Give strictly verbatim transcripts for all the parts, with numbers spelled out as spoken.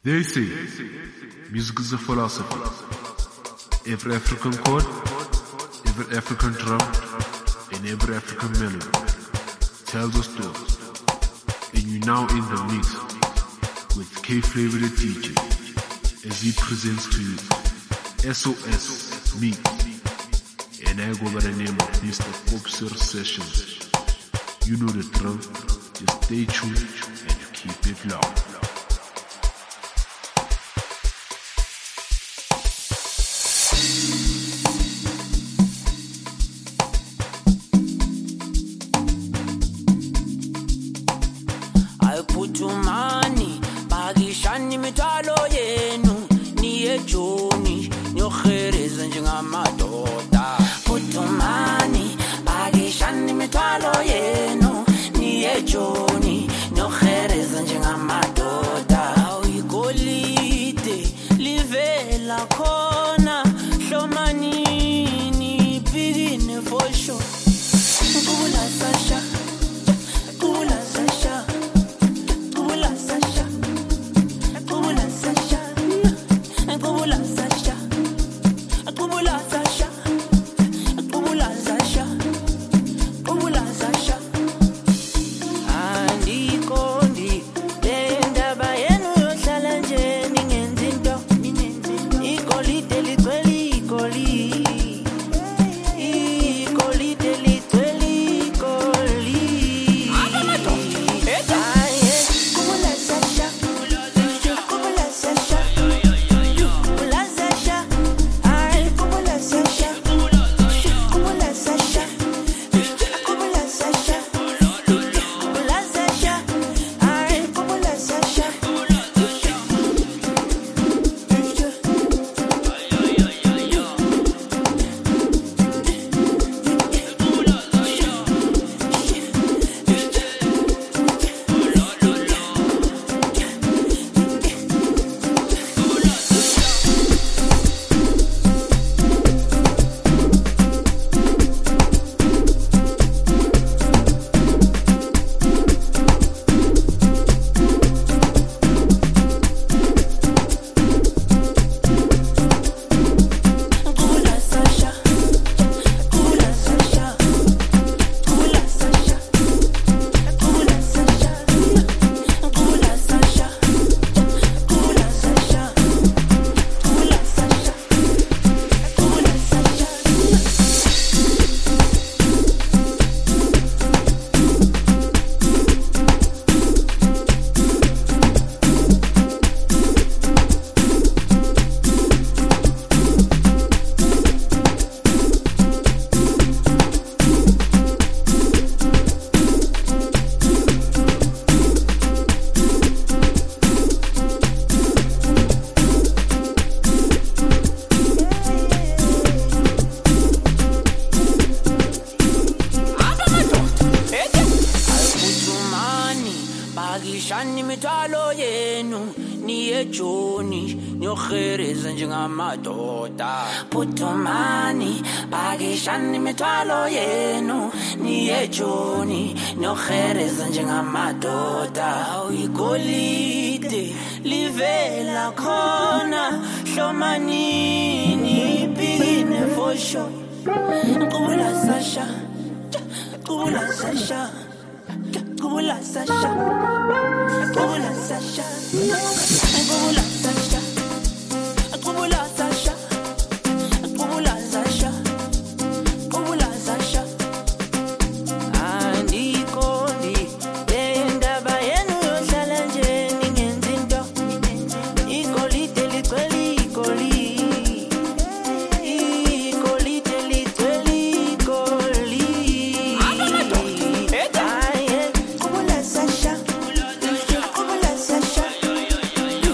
They say music is a philosophy. Every African chord, every African drum, and every African melody tells a story. And you now in the mix with K-Flavor the D J as he presents to you S O S Mix. And I go by the name of Mister Popsir Sessions. You know the drill, just stay tuned and keep it loud. Putumani, bagishani mitalo yenu, niye joni, nyohereza njengamadoda. Putumani, bagishani mitalo yenu, niye joni, nyohereza njengamadoda. Awigolide, livela kona, shomanini, bigine for sure. Kula Sasha, kula Sasha. Bagishani mitalo yenu, niye joni, nyohereza njengamadoda. Putumani, bagishani mitalo yenu, niye joni, nyohereza njengamadoda. Awigolide, livela kona, shomanini, bigine for sure. Kula Sasha, kula Sasha. Kula Sasha, Kula Sasha, Kula Sasha, Kula Sasha, Kula Sasha, Kula Sasha. Andiko ni enda bayenu yohlala nje ningenzinto. Ikolite likweli ikoli. Ikolite likweli ikoli. Sasha, Sasha,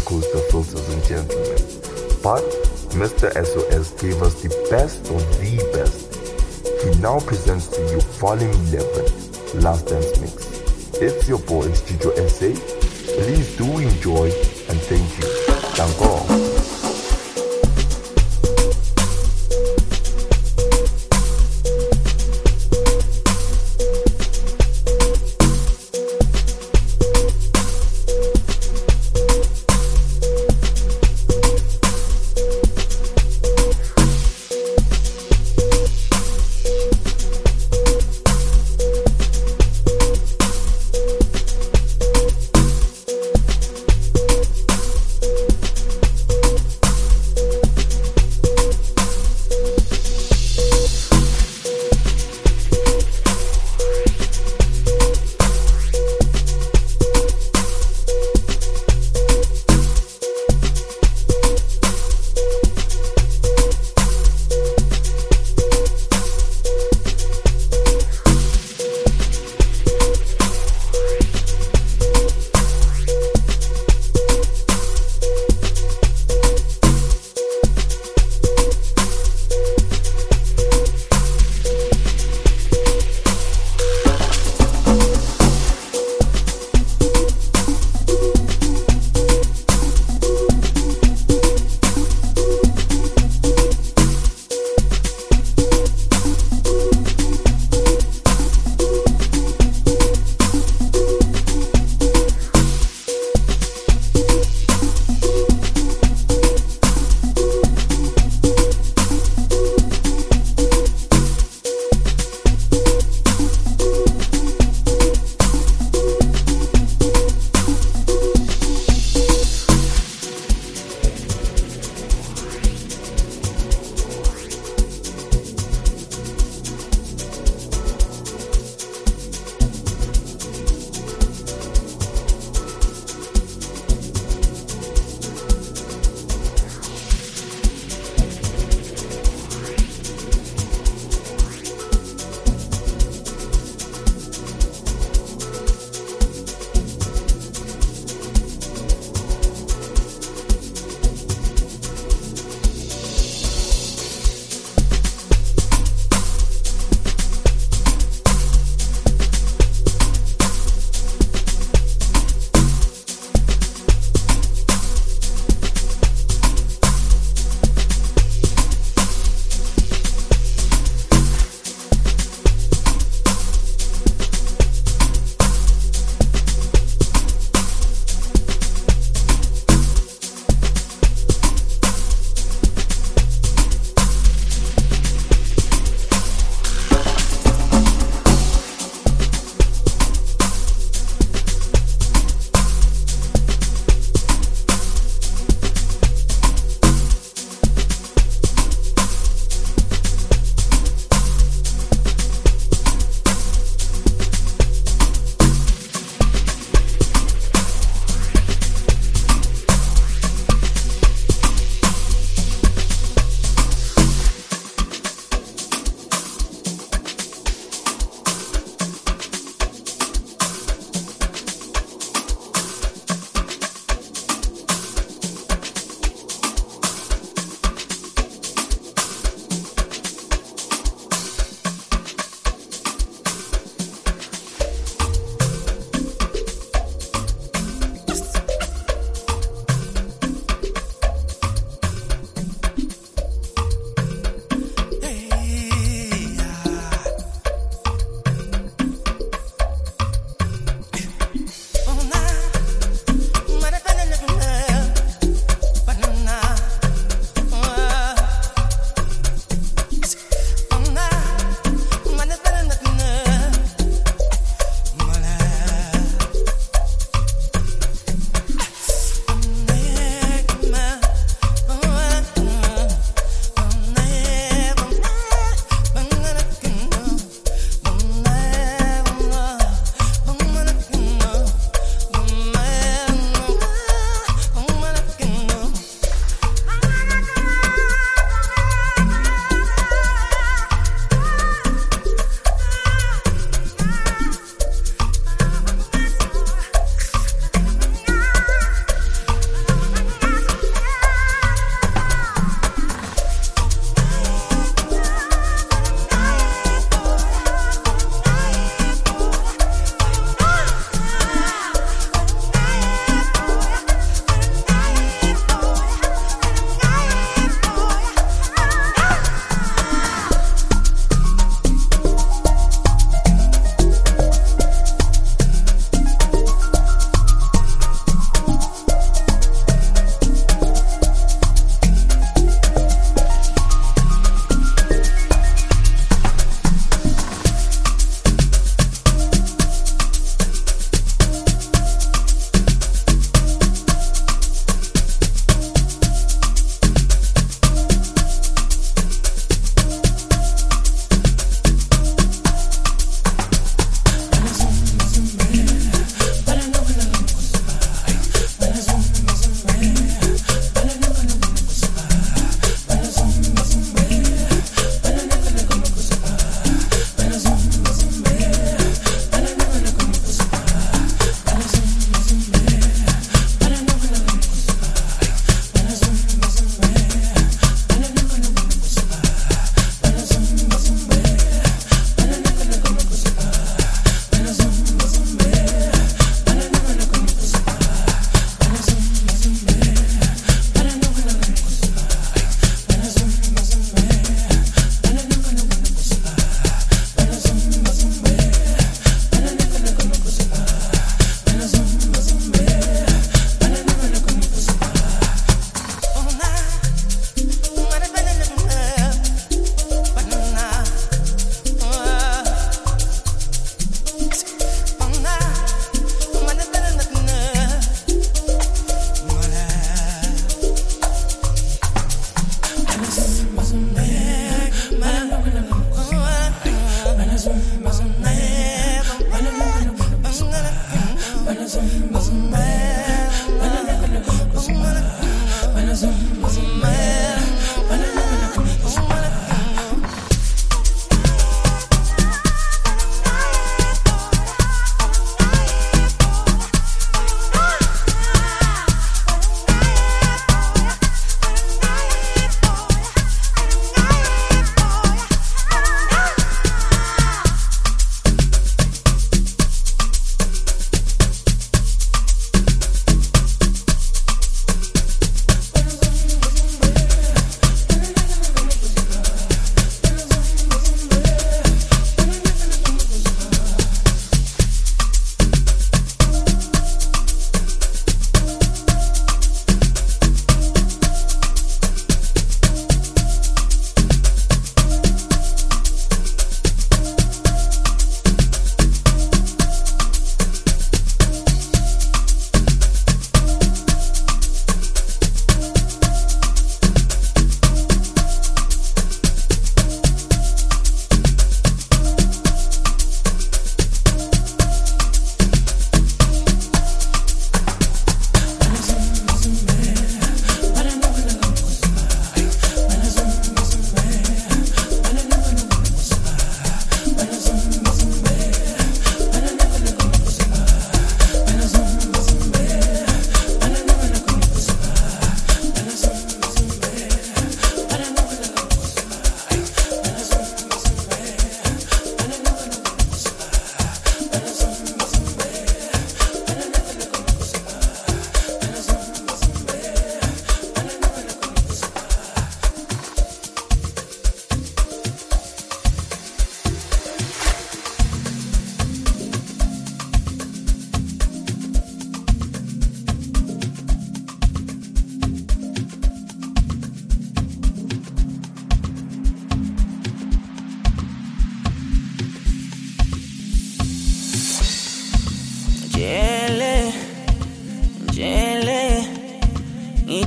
coaster filters and gentlemen. But Mister S O S gave us the best of the best. He now presents to you Volume eleven, Last Dance Mix. It's your boy, Studio S A. Please do enjoy and thank you. Danko.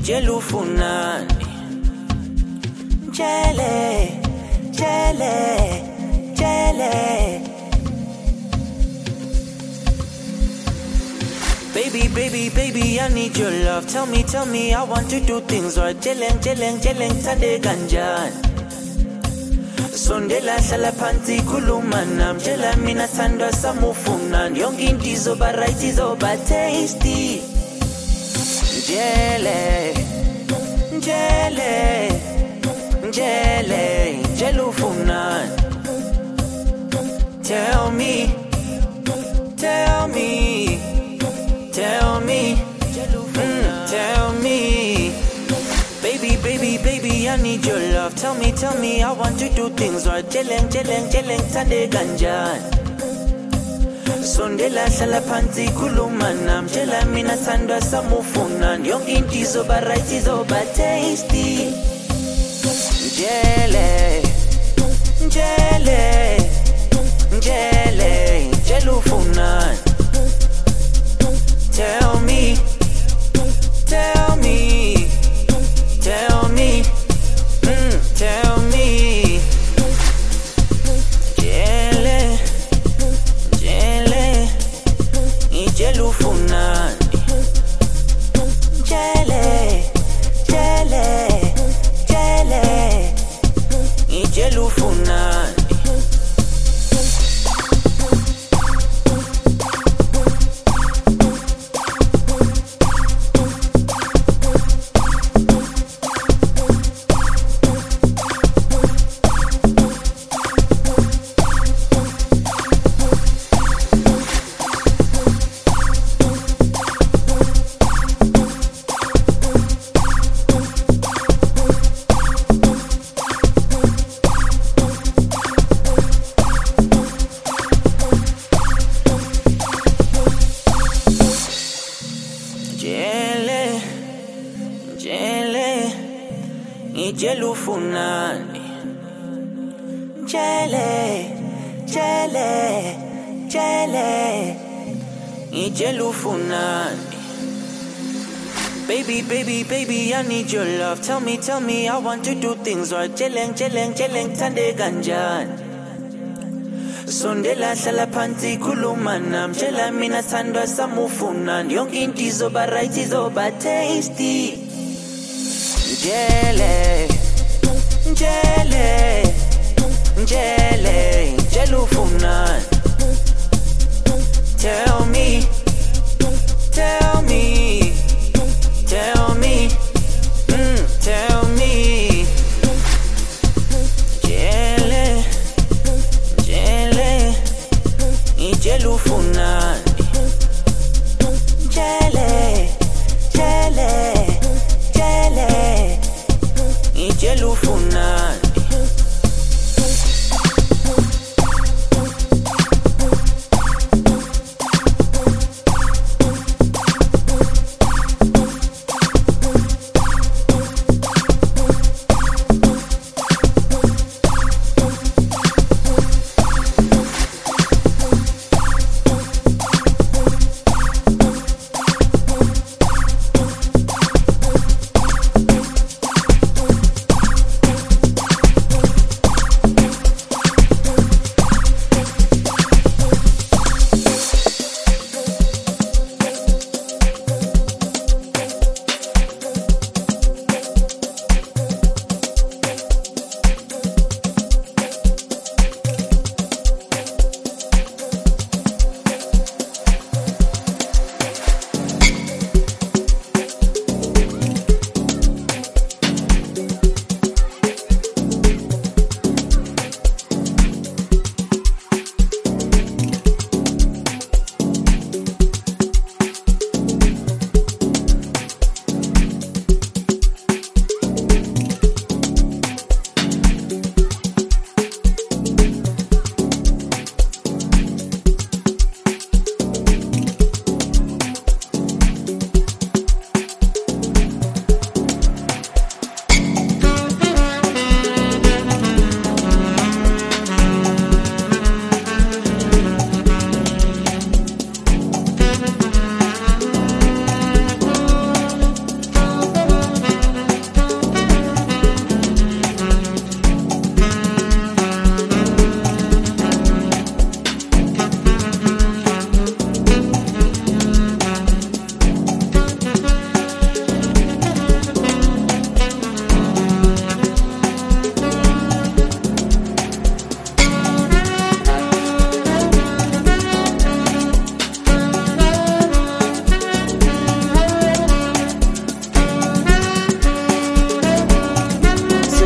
ngitshela ufunani Jele, jele, jele. Baby, baby, baby, I need your love. Tell me, tell me, I want to do things right. Jeleng, jeleng, jeleng, tade ganjan. Sondela hlala phansi khuluma nami. Tshela mina thandwa sami ufunani. Yonke into izoba right, izoba tasty. Jele, jele. Jele, jelufunan. Tell me, tell me, tell me, mm, tell me. Baby, baby, baby, I need your love. Tell me, tell me, I want to do things right. Jeleng, jeleng, jeleng, tande ganjan. Sondela hlala phansi khuluma nami. Tshela mina thandwa sami ufunani. Yonke into izoba right, izoba tasty. Jele, jele, jele, jelufunan. Tell me, tell me, tell me, mm, tell me. Jele, jele, jelufunan. Jele, jele. Jelufunan. Jelufunani. Jele, jele, jele. Jelufunani. Baby, baby, baby, I need your love. Tell me, tell me, I want to do things right. Jeleng, jeleng, jeleng, tande ganjan. Sondela hlala phansi khuluma nami. Tshela mina thandwa sami ufunani. Yonke into izoba right, izoba tasty. Jele, jele, jele, jelufunan. Tell me, tell me, tell me, mm, tell me. Jele, jele, jelufunan. Jele, jele. Jelufunan.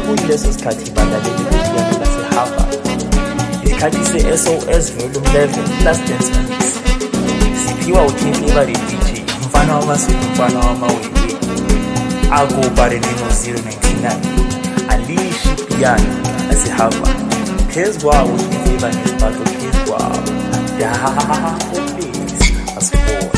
kuyileso sikhathi balaleli bepiyano laseHarvard. Isikhathi se-S O S Volume eleven Last Dance Mix siphiwa uKing Favorite D J mfana wamaswidi mfana wamawele akubarelino zero ninety-nine alishi piano laseHarvard. Phezu kwawo uKing Favor nesibhato phezu kwawo yahahaha please asibone.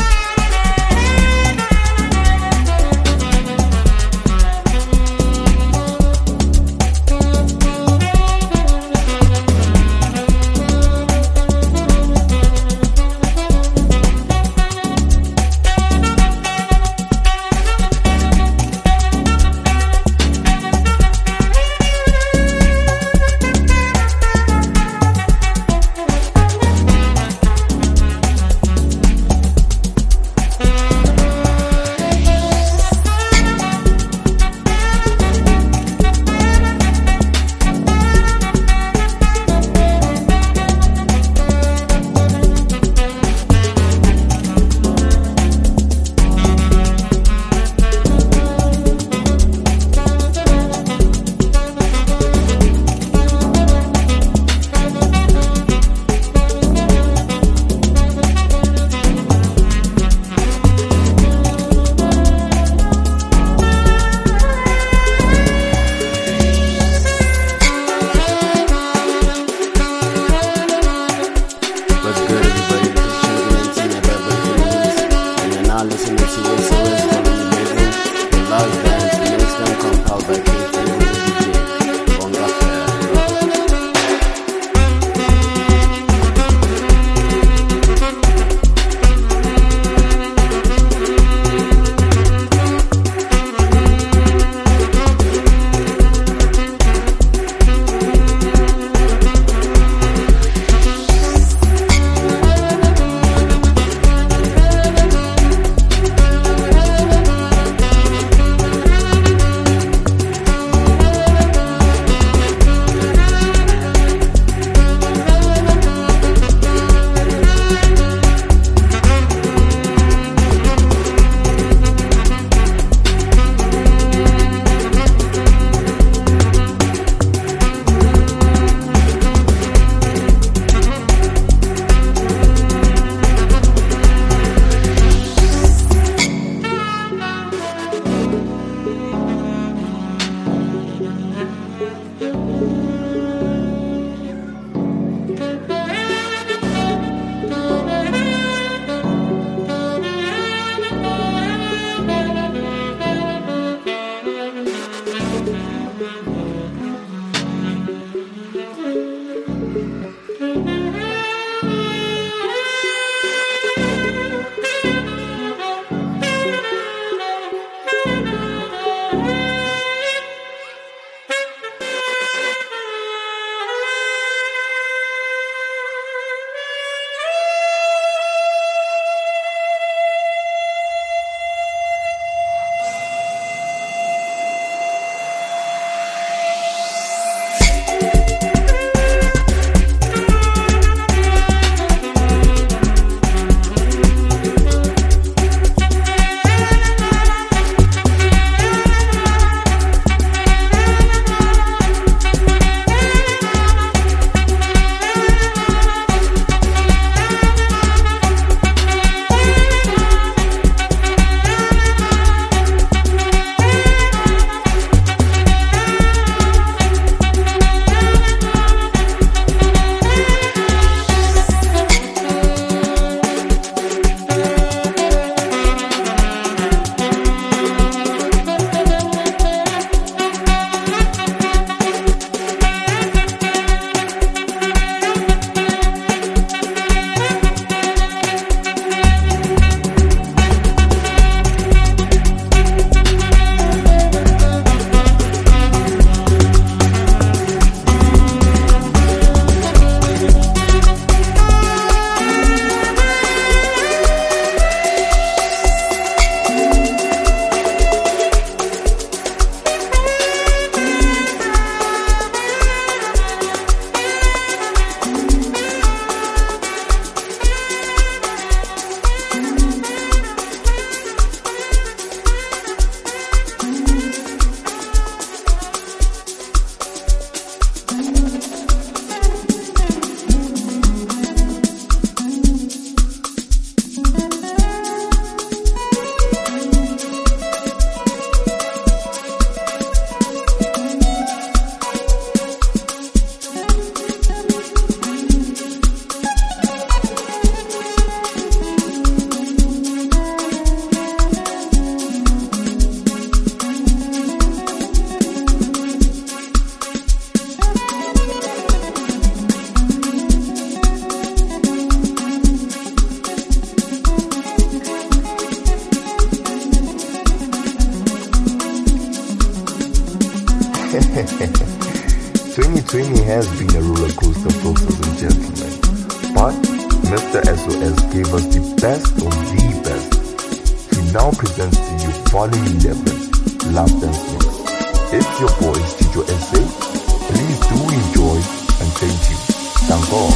twenty twenty has been a roller coaster, folks and gentlemen. But Mister S O S gave us the best of the best. He now presents to you Volume eleven, Last Dance Mix. It's your boys, Chicho S A. Please do enjoy and thank you. Thank God.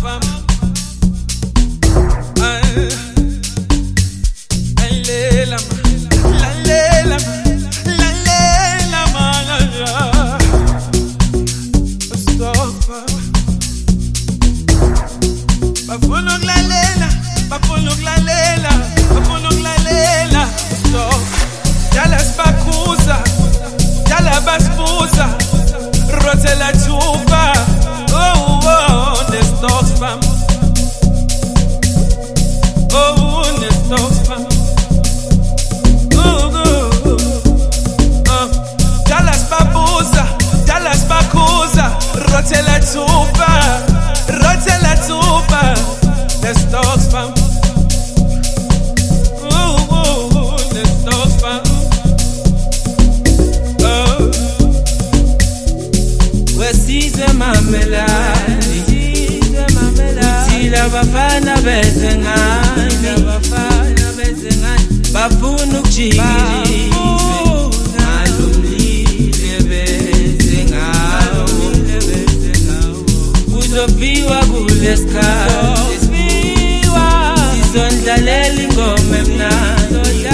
fam. Ay, ay, lela, la lela, la lela, malala. Stop, fam. Bafuna la lela, bafuna la lela, bafuna la lela. Stop. Yala spakuza, yala baspuza, rote la chupa. Oh, oh, this dog's fam. Oh, this dog's fam. Oh, oh, oh. Yala spakuza, yala spakuza, rote la chupa, rote la chupa. This dog's fam. Oh, oh, this dog's fam. Wesize mamelani, Utila bafana bezengani, bafuna ukujikilizwe ngalomlile bezengawo, uzofiwa kulesikhathi, sizondlalela ingoma emnandi,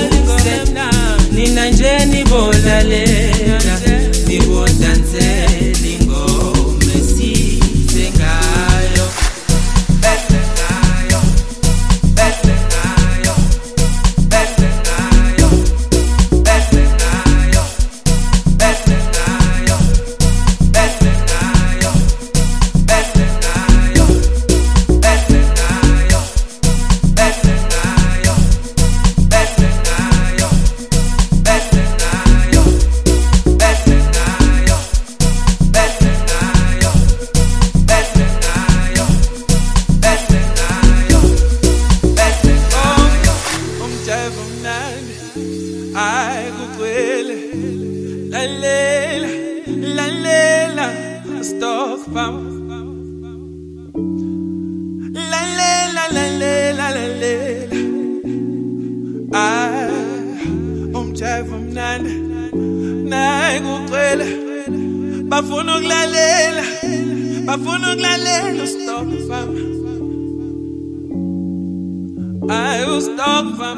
nina nje nibolalela, nibodansela ingoma esize ngayo, bese ngayo, bese ngayo, bese ngayo, bese ngayo, bese ngayo, bese ngayo, bese ngayo, bese ngayo, bese ngayo, bese ngayo, bese ngayo. Ay kukwele la lela la lela stop fam la lela la lela la lela ay umjavu mnandi nay kukwele bafuna ukulalela bafuna ukulalela stop fam ay stop fam.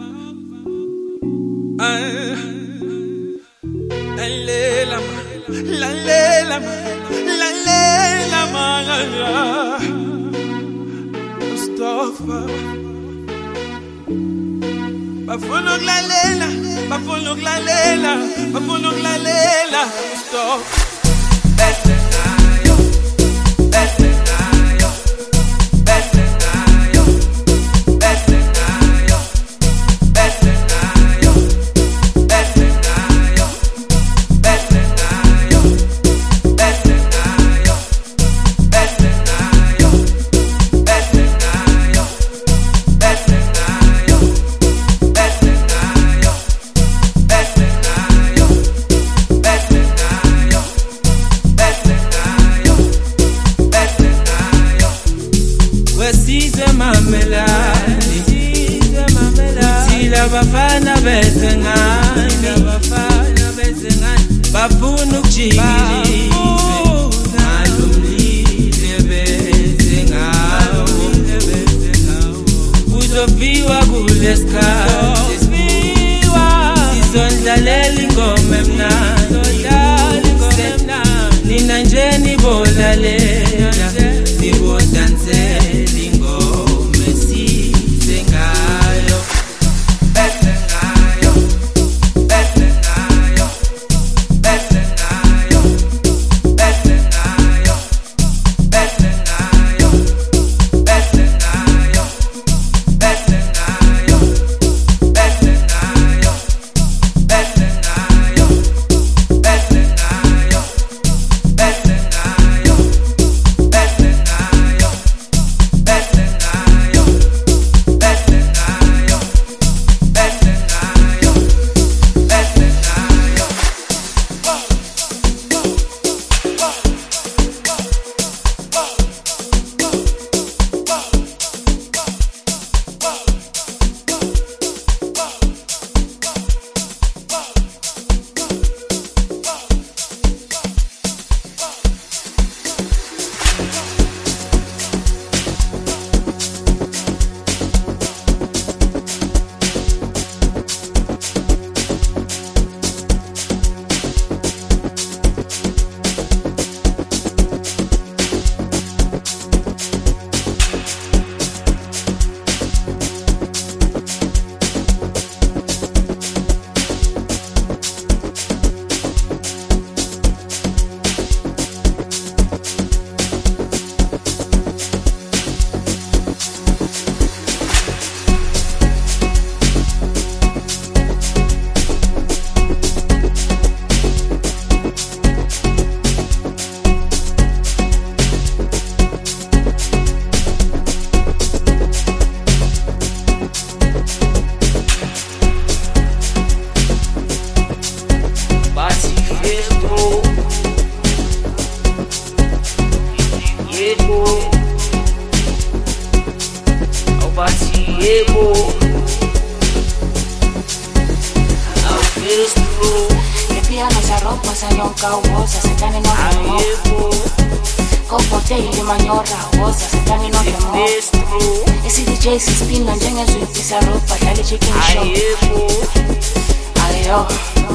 La lela, la lela, la lela, malala. Stop. Bafuna la lela, bafuna la lela, bafuna la lela. Stop. Bese ngayo, bese ngayo, bese ngayo, bese ngayo, bese ngayo. Wesize mamelani, Utila bafana bezengani, bafuna ukujikilizwe ngalomlile bezengawo, uzofiwa kulesikhathi, sizondlalela ingoma emnandi, nina nje nibolalela, nibodansela ingoma esize ngayo, bese ngayo, bese ngayo, bese ngayo, bese ngayo, bese ngayo, bese ngayo, bese ngayo, bese ngayo, bese ngayo, bese ngayo, bese ngayo. yebo awubathi yebo awufestro piano sa ropa sa nyonka wosa sa tani no ayebo kopote ile manyora wosa sa tani no festro esi D J si spin njenge zwiti sa ropa dale chicken show ayebo ayo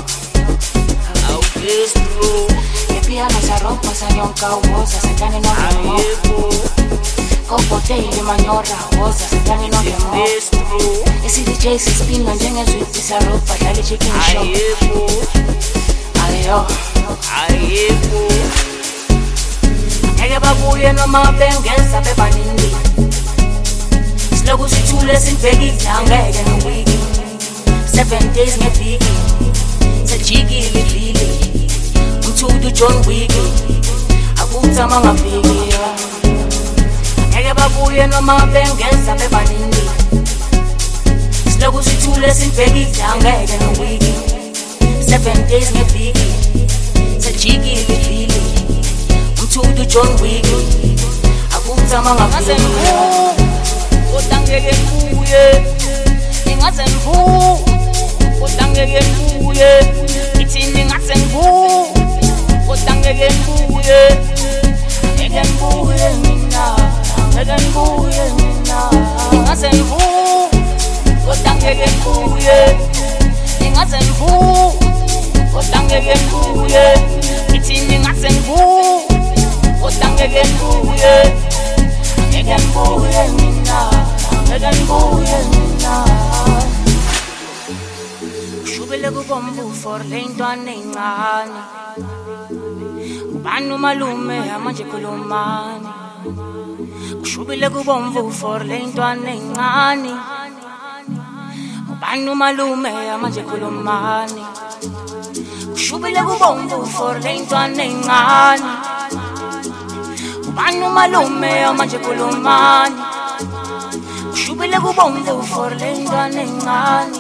awufestro piano sa ropa sa nyonka wosa sa tani no ayebo kopote ile manyora wosa sa tani no festro esi D J si spin njenge zwiti sa ropa dale chicken show ayebo ayo ayebo ngeke babuye noma bengeza bebaningi siloku sithule sibhekile angeke nowiki seven days ngeviki sajikile ivili umthudu John Wick akuthama ngaviki ngeke babuye noma bengeza bebaningi siloku sithule sibhekile angeke nowiki seven days ngeviki sajikile ivili umthudu John Wick akuthama ngaviki Ngeke ngibuye Ningaze ngibu Kodwa ngeke ngibuye Ithi ningaze ngibu Kodwa ngeke ngibuye Ngeke ngibuye mina Ngeke ngibuye mina Ningaze ngibu Kodwa ngeke ngibuye Ningaze ngibu Kodwa ngeke ngibuye Ithi ningaze ngibu Kodwa ngeke ngibuye Ngeke ngibuye mina Ngeke ngibuye mina Ushubele kubomvu for le ntwana encane Ubani umalume manje khulumani Ushubele kubomvu for le ntwana encane Ubani umalume manje khulumani Ushubele kubomvu for le ntwana encane Ubani umalume manje khulumani Ushubile kubomvu for le ntwana encane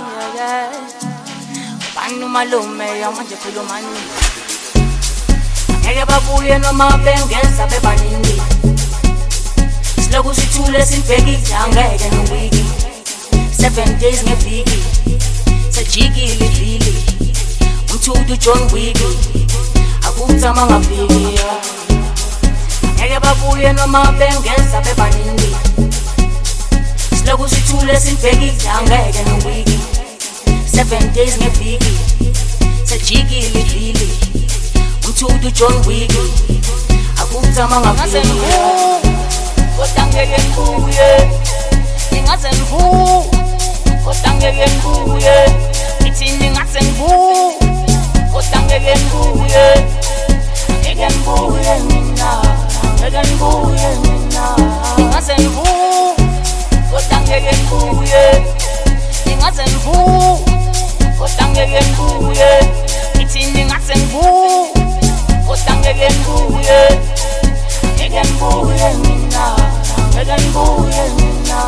Ubani umalume manje khulumani Ngeke babuye noma bengeza bebaningi siloku sithule sibhekile angeke nowiki seven days ngeviki sajikile ivili umthudu John Wick akuthama ngaviki ngeke babuye noma bengeza bebaningi siloku sithule sibhekile angeke nowiki seven days ngeviki sajikile ivili umthudu John Wick akuthama ngaviki kodwa ngeke ngibuye ningaze ngibu kodwa ngeke ngibuye ithi ningaze ngibu kodwa ngeke ngibuye ngeke ngibuye mina ngeke ngibuye mina ningaze ngibu kodwa ngeke ngibuye ningaze ngibu kodwa ngeke ngibuye ithi ningaze ngibu kodwa ngeke ngibuye ngeke ngibuye mina ngeke ngibuye mina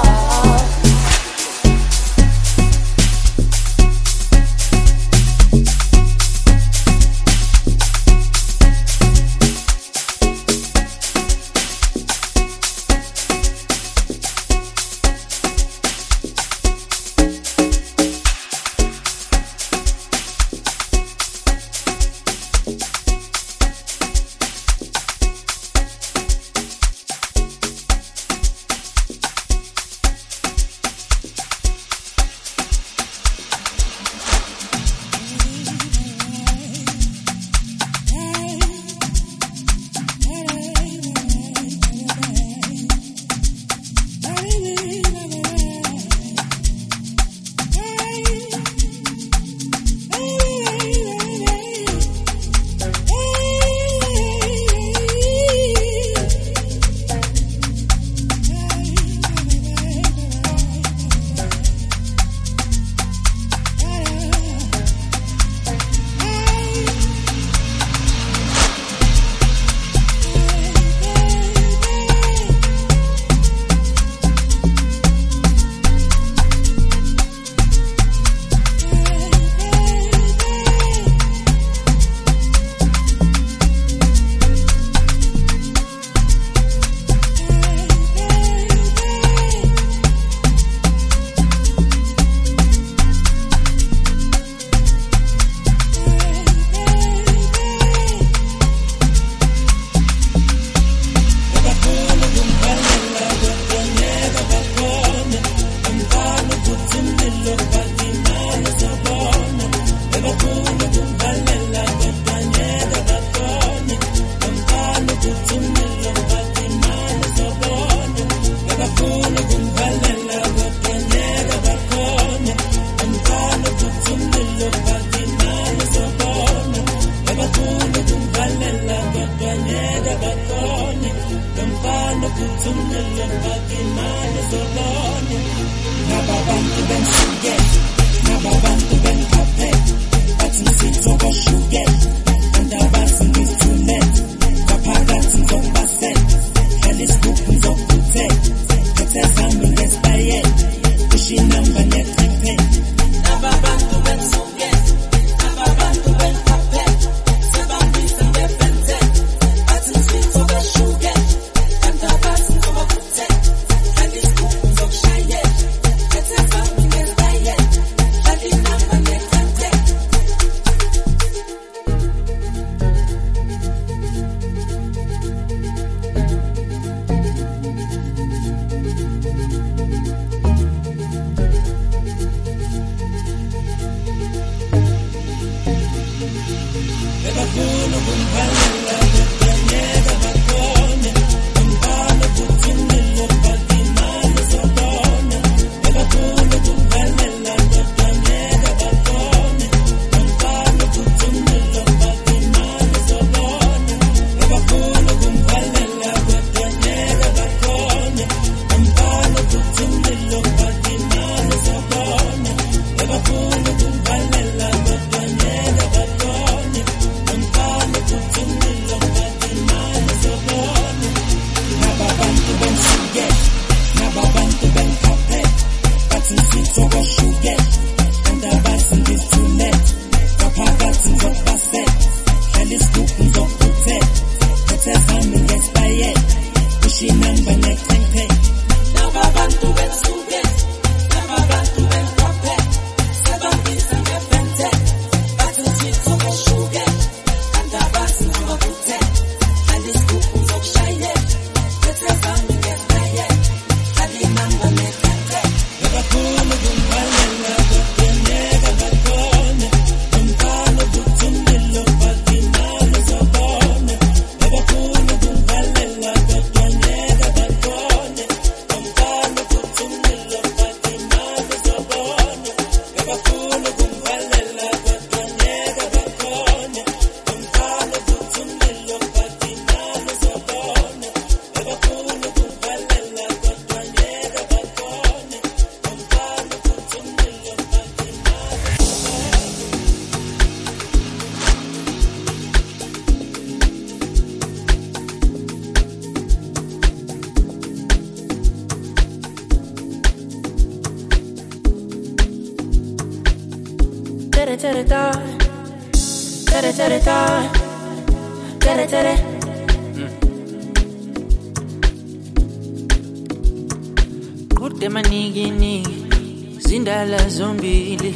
Kude manigi nigi zindala zombili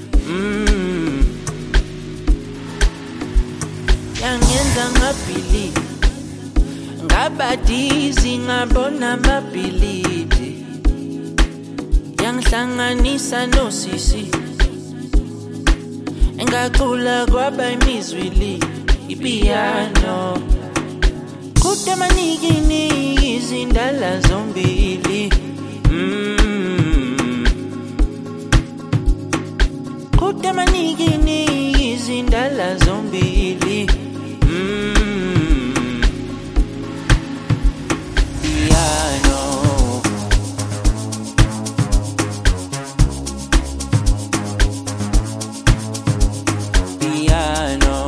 mm. Yangenza ngabili ngabadizi ngabona mabilidi yangihlanganisa nosisi engacula kwaba imizwili ipiano kude manigi nigi zindala zombili mm. Kude manigi nigi zindala zombili mm. Piano Piano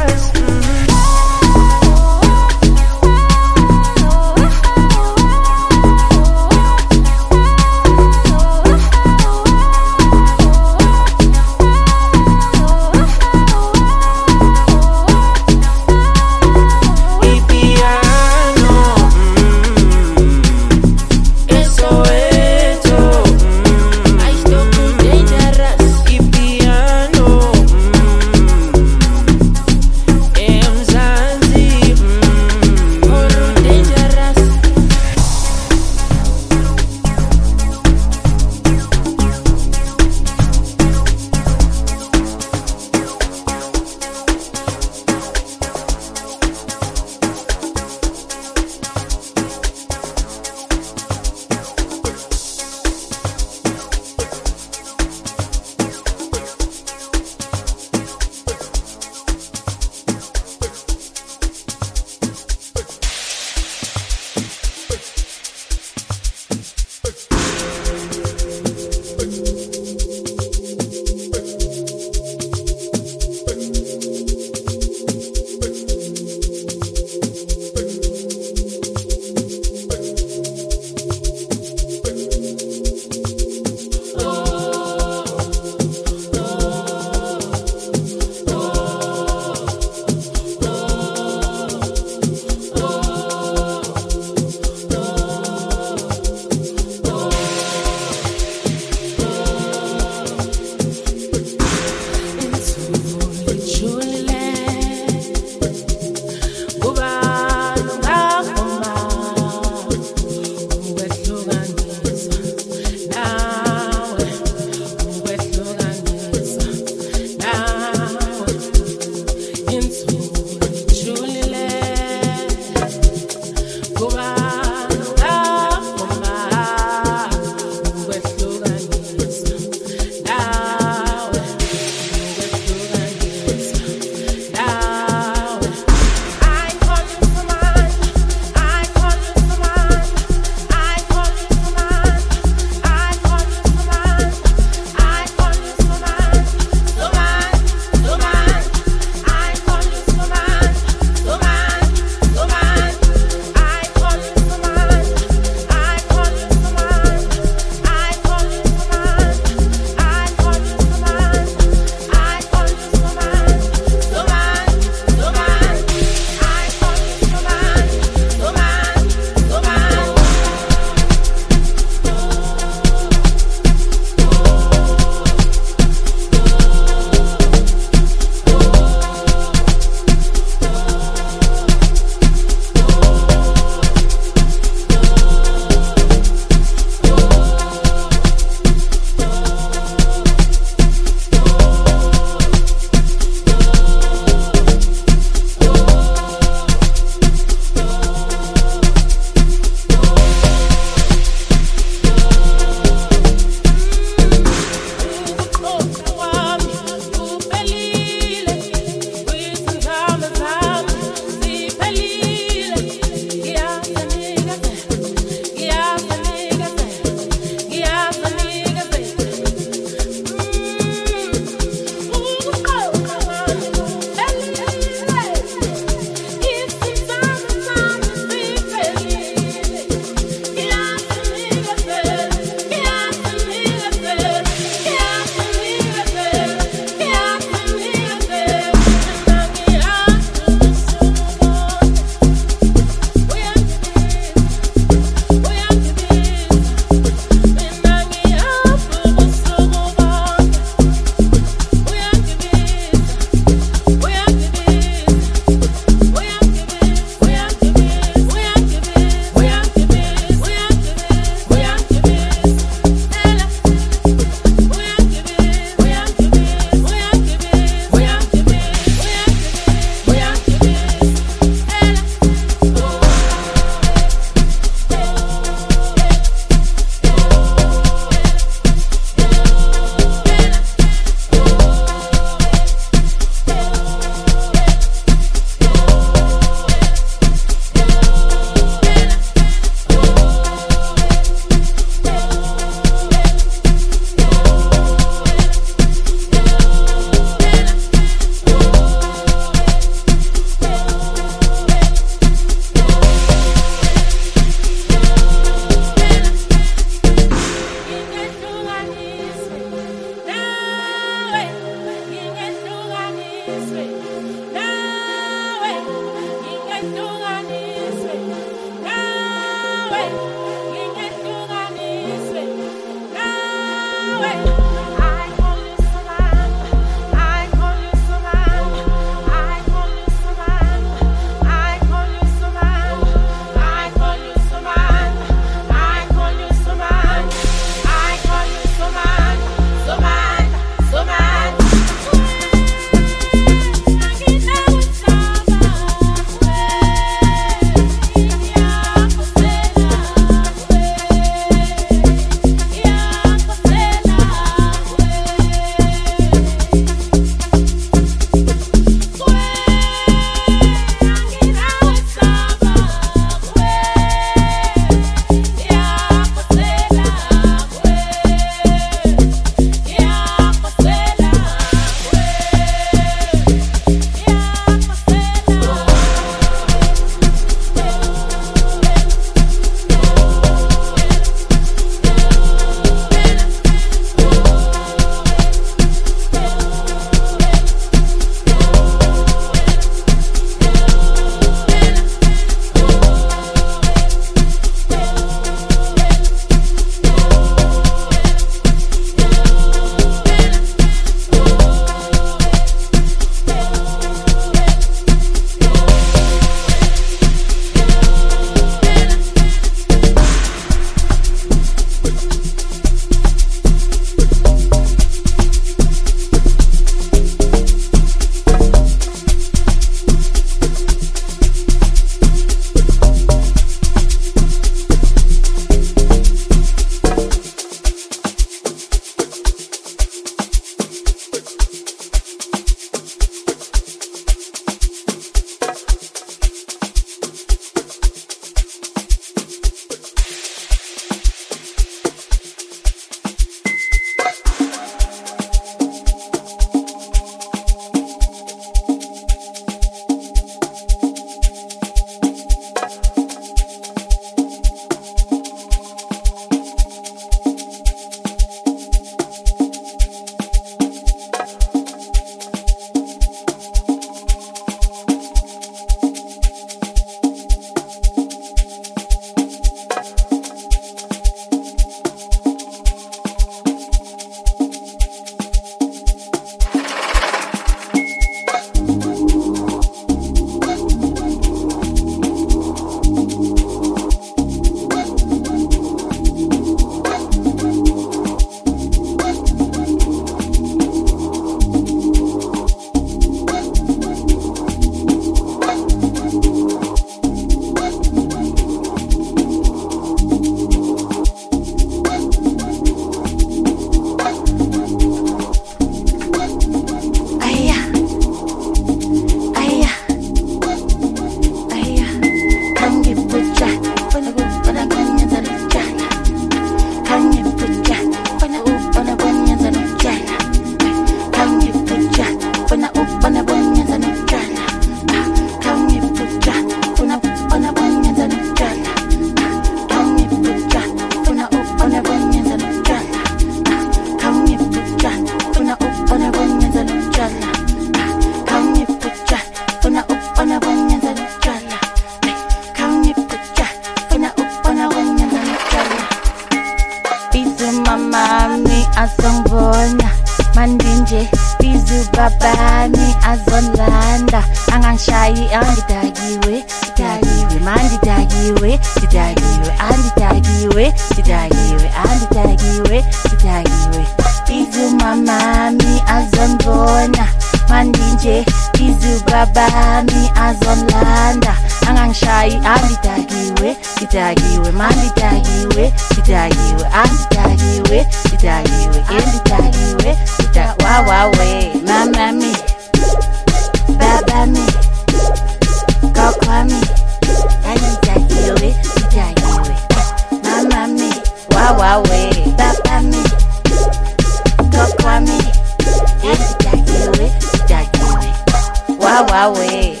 asongibona mandinje bizu babami azonlanda angangishayi angidakiwe dakiwe mandidakiwe didakiwe andidakiwe didakiwe andidakiwe didakiwe bizu mamami azonbona mandinje bizu babami azonlanda angangishayi andidakiwe didakiwe mandidakiwe didakiwe andidakiwe didakiwe endidakiwe dida wawawe mamami babami kokwami andidakiwe didakiwe mamami wawawe babami kokwami andidakiwe didakiwe wawawe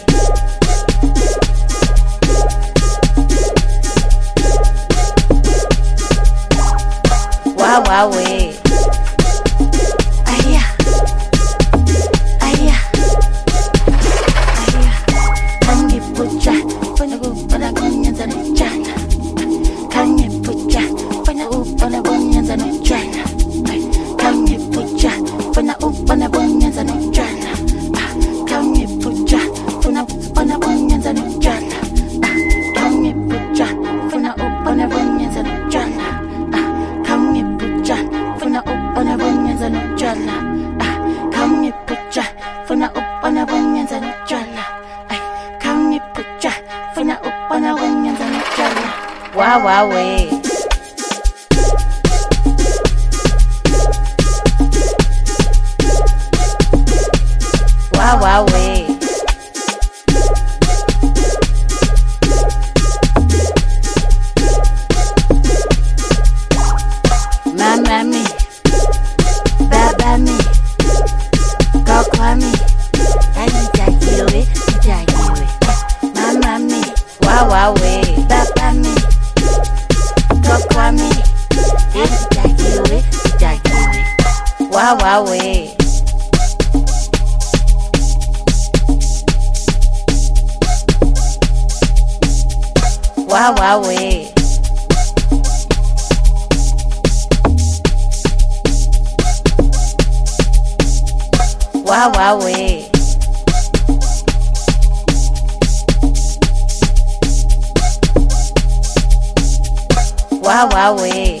wawawe aya aya aya kangipucha pona pona kunyanza njana kangipucha pona pona kunyanza njana kangipucha pona pona kunyanza njana kangipucha pona pona kunyanza njana kangipucha pona pona kunyanza njana funa upona bonyenza nojala kangipucha funa upona bonyenza nojala kangipucha funa upona bonyenza nojala wawawe wawawe mamami babami kokwami andidakiwe didakiwe mamami wawawe babami kokwami andidakiwe didakiwe wawawe wawawe wawawe wawawe